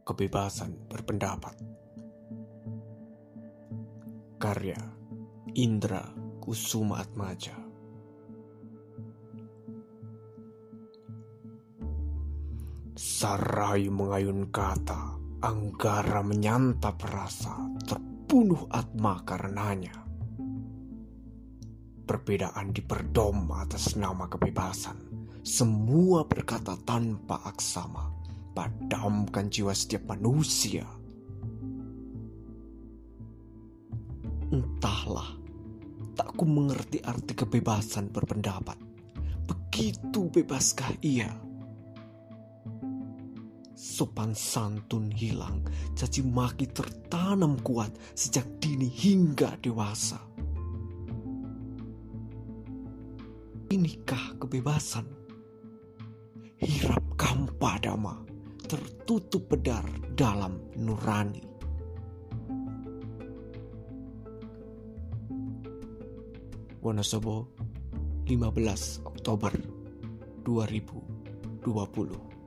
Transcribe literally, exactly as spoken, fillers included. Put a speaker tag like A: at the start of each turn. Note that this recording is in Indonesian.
A: Kebebasan berpendapat. Karya Indra Kusumaatmadja. Sarai mengayun kata, Anggara menyantap rasa, terbunuh Atma karenanya. Perbedaan diperdom atas nama kebebasan, semua berkata tanpa aksama, padamkan jiwa setiap manusia. Entahlah, tak ku mengerti arti kebebasan berpendapat. Begitu bebaskah ia? Sopan santun hilang, caci maki tertanam kuat sejak dini hingga dewasa. Inikah kebebasan? Hirap kampa dama, tertutup pedar dalam nurani. Wonosobo, lima belas Oktober dua ribu dua puluh.